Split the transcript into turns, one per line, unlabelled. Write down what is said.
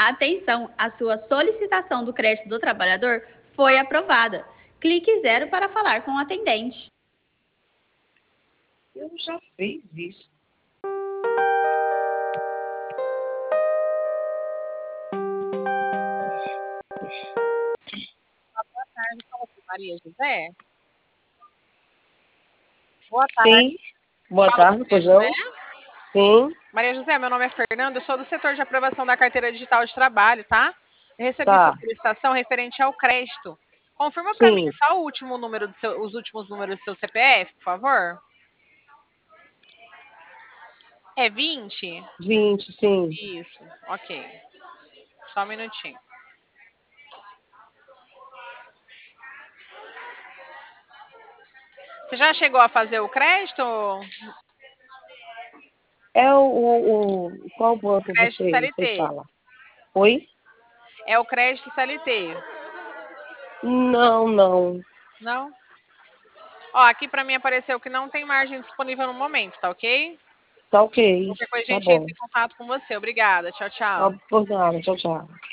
Atenção, a sua solicitação do crédito do trabalhador foi aprovada. Clique 0 para falar com o atendente.
Eu já fiz isso.
Boa tarde, fala com Maria José. Boa
Sim.
tarde.
Boa
Fala
tarde,
com Maria
pois
José.
não? Sim.
Maria José, meu nome é Fernanda, eu sou do setor de aprovação da carteira digital de trabalho, tá? Eu recebi sua
Tá.
solicitação referente ao crédito. Confirma para mim
Sim.
só os últimos números do seu CPF, por favor. É 20?
20, sim.
Isso, ok. Só um minutinho. Você já chegou a fazer o crédito?
É qual banco
Crédito
você
CLT.
fala? Oi?
É o crédito CLT.
Não, não.
Não? Ó, aqui para mim apareceu que não tem margem disponível no momento, tá ok?
Tá ok.
Qualquer coisa a
Tá
gente entra
bom.
em contato com você. Obrigada. Tchau,
Tá
tchau.
por nada. Tchau, tchau.